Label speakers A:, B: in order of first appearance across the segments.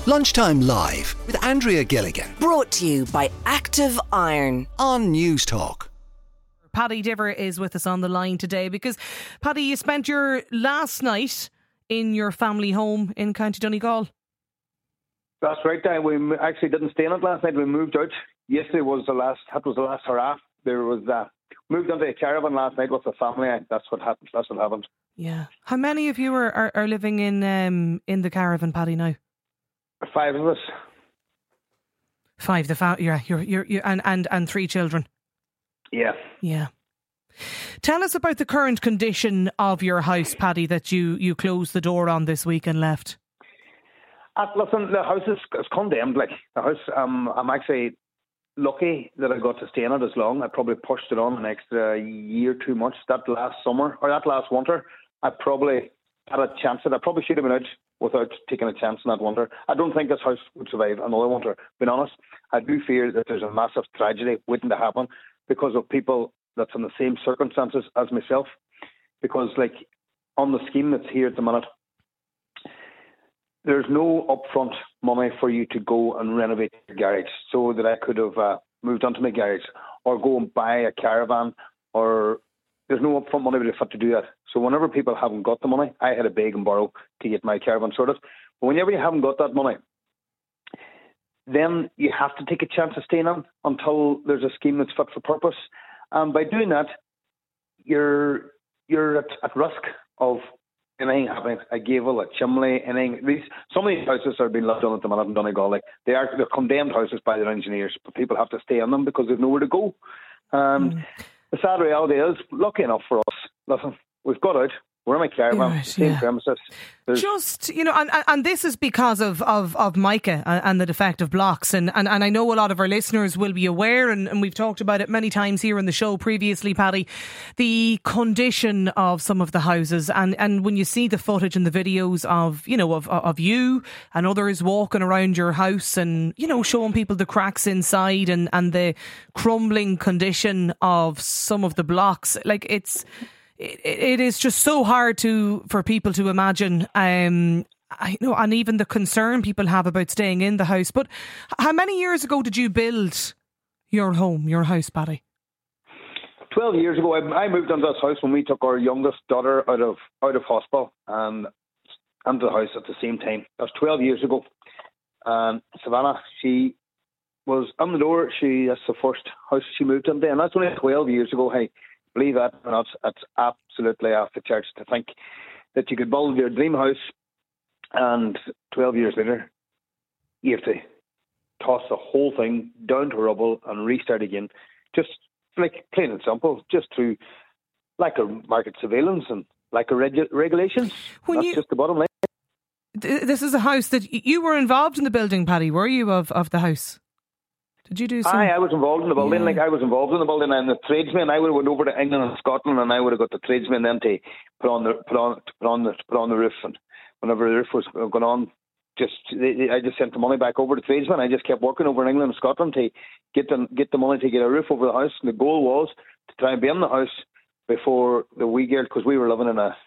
A: Lunchtime Live with Andrea Gilligan
B: Brought to you by Active Iron
A: on News Talk.
C: Paddy Diver is with us on the line today because, Paddy, you spent your last night in your family home in County Donegal.
D: That's right. We actually didn't stay in it last night. We moved out. Yesterday was the last hurrah. There was moved into a caravan last night with the family. That's what happened.
C: Yeah. How many of you are living in the caravan, Paddy, now?
D: 5 of us.
C: 5. You're and 3 children.
D: Yeah.
C: Yeah. Tell us about the current condition of your house, Paddy, that you closed the door on this week and left.
D: Listen, the house is condemned. Like the house, I'm actually lucky that I got to stay in it as long. I probably pushed it on an extra year too much. That last winter, I probably had a chance that I probably should have been out without taking a chance in that winter. I don't think this house would survive another winter. Being honest, I do fear that there's a massive tragedy waiting to happen because of people that's in the same circumstances as myself. Because, like, on the scheme that's here at the minute, there's no upfront money for you to go and renovate your garage, so that I could have moved onto my garage or go and buy a caravan, or there's no upfront money to do that. So whenever people haven't got the money, I had to beg and borrow to get my caravan sorted. But whenever you haven't got that money, then you have to take a chance of staying on until there's a scheme that's fit for purpose. And by doing that, you're at risk of anything happening. A gable, a chimney, anything. Some of these houses are being lived on at the minute in Donegal. Like they're condemned houses by their engineers, but people have to stay on them because there's nowhere to go. The sad reality is, lucky enough for us, listen, we've got out. We're in my caravan, same premises.
C: Just, and this is because of mica and the defective blocks. And I know a lot of our listeners will be aware, and we've talked about it many times here in the show previously, Paddy, the condition of some of the houses. And when you see the footage and the videos of you and others walking around your house and, showing people the cracks inside and the crumbling condition of some of the blocks, like it is just so hard for people to imagine. I know, and even the concern people have about staying in the house. But how many years ago did you build your house, Paddy?
D: 12 years ago. I moved into this house when we took our youngest daughter out of hospital and into the house at the same time. That was 12 years ago. Savannah, she was on the door. That's the first house she moved into, and that's only 12 years ago. Hey, believe that or not, it's absolutely off the charts to think that you could build your dream house and 12 years later you have to toss the whole thing down to rubble and restart again. Just like plain and simple, just through lack of market surveillance and lack of regulations. That's just the bottom line.
C: This is a house that you were involved in the building, Paddy, were you, of the house? Did you do some?
D: I was involved in the building. Yeah. I was involved in the building, and the tradesmen. I would have went over to England and Scotland, and I would have got the tradesmen then to put on the roof. And whenever the roof was going on, I just sent the money back over to tradesmen. I just kept working over in England and Scotland to get the money to get a roof over the house. And the goal was to try and be in the house before the wee girl, because we were living in a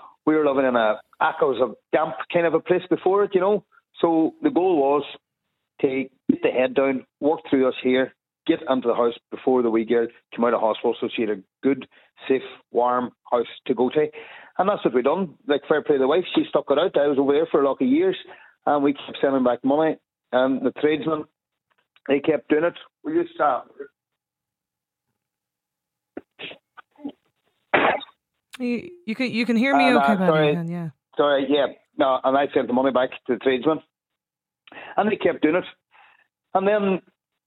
D: damp kind of a place before it, So the goal was to get the head down, work through us here, get into the house before the wee girl came out of hospital, so she had a good, safe, warm house to go to. And that's what we done. Like, fair play to the wife, she stuck it out. I was over there for a lot of years, and we kept sending back money. And the tradesmen, they kept doing it. Will you stop?
C: You can hear me okay, Paddy? Yeah.
D: Sorry, yeah. No, and I sent the money back to the tradesmen. And they kept doing it. And then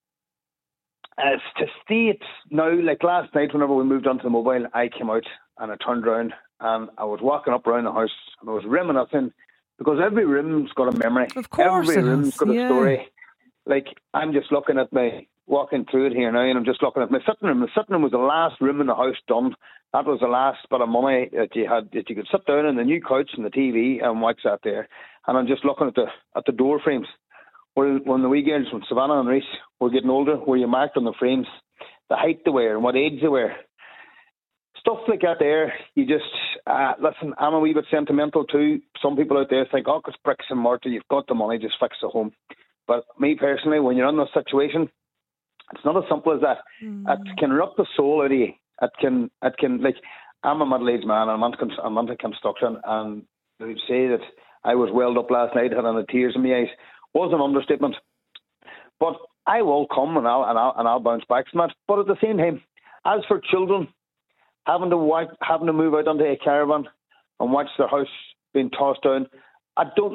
D: to see it now, like last night, whenever we moved onto the mobile, I came out and I turned around and I was walking up around the house and I was reminiscing, because every room's got a memory.
C: Of course,
D: every room's got a story. Like, I'm just looking at walking through it here now, and I'm just looking at my sitting room. The sitting room was the last room in the house done. That was the last bit of money that you had, that you could sit down on the new couch and the TV and watch that there. And I'm just looking at the door frames. When the wee girls, when Savannah and Reese were getting older, where you marked on the frames the height they were and what age they were. stuff like that there, you just, listen, I'm a wee bit sentimental too. Some people out there think, oh, it's bricks and mortar, you've got the money, just fix the home. But me personally, when you're in this situation, it's not as simple as that. It can rip the soul out of you. It can, like, I'm a middle-aged man, and I'm into construction, and to say that I was welled up last night, had the tears in my eyes, was an understatement. But I will come and I'll bounce back from that. But at the same time, as for children, having to move out onto a caravan and watch their house being tossed down, I don't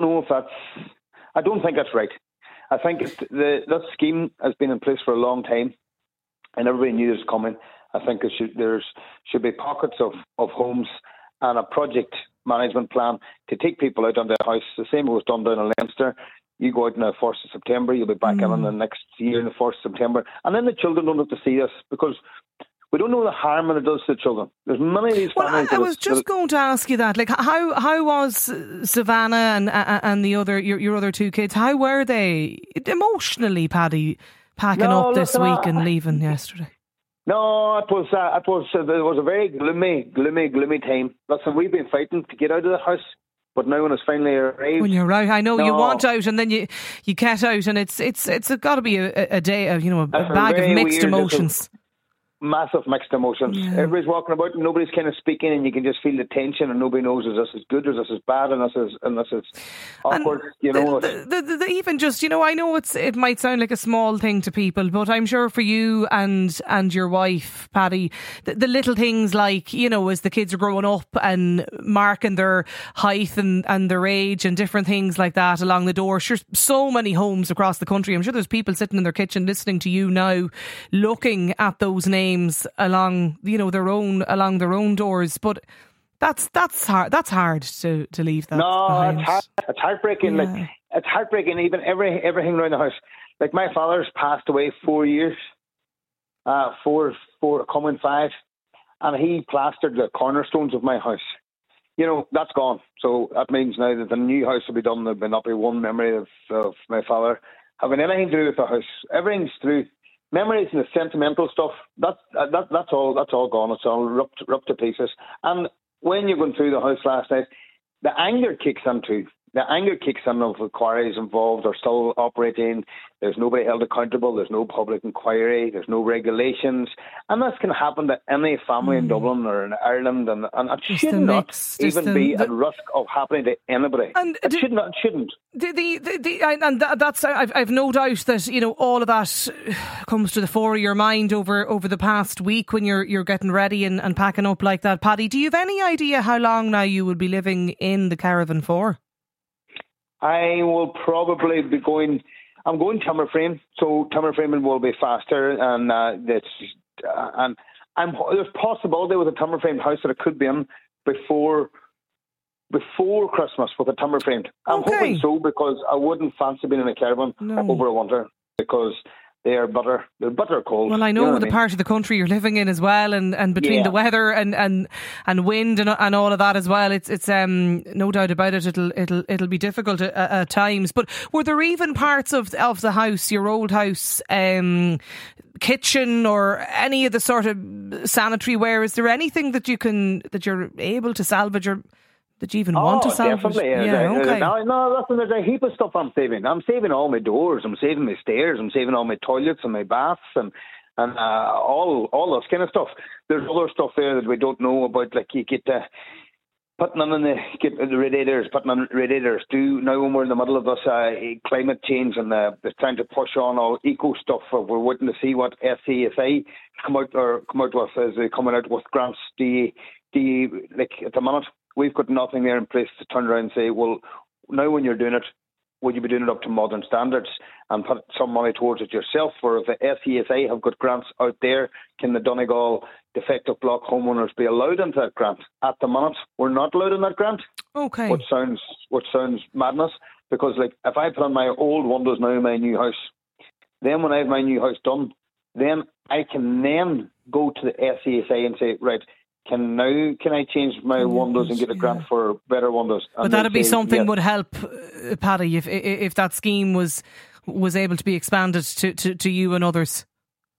D: think that's right. I think that scheme has been in place for a long time, and everybody knew it was coming. I think there should be pockets of homes and a project management plan to take people out onto a house. The same was done down in Leinster. You go out on the 1st of September, you'll be back in the next year on the 1st of September. And then the children don't have to see us, because we don't know the harm that it does to the children. There's many of these families.
C: I was just going to ask you that. Like, how was Savannah and the other your other two kids? How were they emotionally, Paddy, packing up this week and leaving yesterday?
D: No, it was a very gloomy time. Listen, we've been fighting to get out of the house, but now when it's finally arrived,
C: when you're out, I know you want out, and then you get out, and it's got to be a day, a bag of mixed emotions.
D: Massive mixed emotions. Yeah. Everybody's walking about and nobody's kind of speaking, and you can just feel the tension, and nobody knows is this is good or this is bad, and this is awkward.
C: And even just, I know it might sound like a small thing to people, but I'm sure for you and your wife, Paddy, the little things like, as the kids are growing up and marking their height and their age and different things like that along the door. Sure, so many homes across the country. I'm sure there's people sitting in their kitchen listening to you now, looking at those names along their own doors, but that's hard to leave that behind.
D: It's heartbreaking.
C: Yeah.
D: Like, it's heartbreaking. Even everything around the house. Like, my father's passed away 4 years, four coming 5, and he plastered the cornerstones of my house. That's gone. So that means now that the new house will be done. There will not be one memory of my father having anything to do with the house. Everything's through. Memories and the sentimental stuff, that's all gone. It's all ripped to pieces. And when you're going through the house last night, the anger kicks in too. The anger kicks in of the quarries involved are still operating. There's nobody held accountable. There's no public inquiry. There's no regulations. And this can happen to any family in Dublin or in Ireland. And it should not even be at risk of happening to anybody. And it shouldn't.
C: I've no doubt that all of that comes to the fore of your mind over the past week when you're getting ready and packing up like that. Paddy, do you have any idea how long now you will be living in the caravan for?
D: I will probably be going. I'm going timber frame, so timber framing will be faster, and there's possibility with a timber framed house that it could be in before Christmas with a timber framed. I'm hoping so, because I wouldn't fancy being in a caravan over a winter, because they are bitter. They're bitter cold.
C: Well, I know the part of the country you're living in as well, and between the weather and wind and all of that as well, it's no doubt about it. It'll be difficult at times. But were there even parts of the house, your old house, kitchen or any of the sort of sanitary ware? Is there anything that you're able to salvage or that you even want to salvage?
D: Definitely. No, listen, there's a heap of stuff I'm saving. I'm saving all my doors. I'm saving my stairs. I'm saving all my toilets and my baths and all this kind of stuff. There's other stuff there that we don't know about, like you get putting them in the radiators, putting on radiators. Now when we're in the middle of this climate change and they're trying to push on all eco stuff, we're waiting to see what SCSA come out with as they coming out with grants. Like at the minute, we've got nothing there in place to turn around and say, well, now when you're doing it, would you be doing it up to modern standards and put some money towards it yourself? Or if the SCSA have got grants out there, can the Donegal defective block homeowners be allowed into that grant? At the minute, we're not allowed in that grant.
C: Okay.
D: Which sounds madness, because like if I put on my old windows now in my new house, then when I have my new house done, then I can then go to the SCSA and say, right, Can I change my windows and get a grant for better windows?
C: But that'd be something would help, Paddy, if that scheme was able to be expanded to you and others.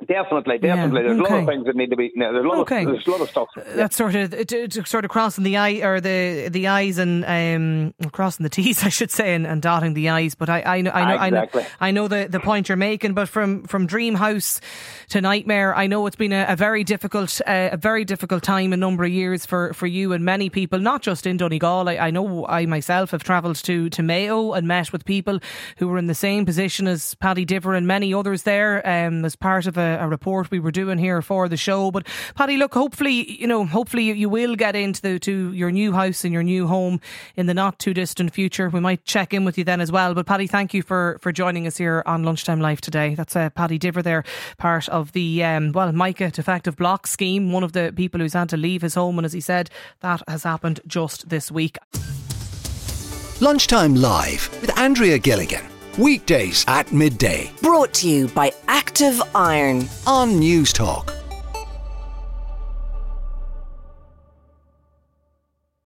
D: Definitely.
C: Yeah,
D: There's a lot
C: okay.
D: of things that need to be. There's a lot of stuff.
C: That's sort of crossing the I or the I's and crossing the T's, I should say, and dotting the I's. But I know the point you're making. But from dream house to nightmare, I know it's been a very difficult time, a number of years for you and many people, not just in Donegal. I know I myself have travelled to Mayo and met with people who were in the same position as Paddy Diver and many others there, as part of a report we were doing here for the show. But Paddy, look, hopefully you will get into your new house and your new home in the not too distant future. We might check in with you then as well. But Paddy, thank you for joining us here on Lunchtime Live today. That's Paddy Diver there, part of the Micah Defective Block scheme, one of the people who's had to leave his home, and as he said, that has happened just this week.
A: Lunchtime Live with Andrea Gilligan. Weekdays at midday
B: Brought to you by Active Iron.
A: on News Talk.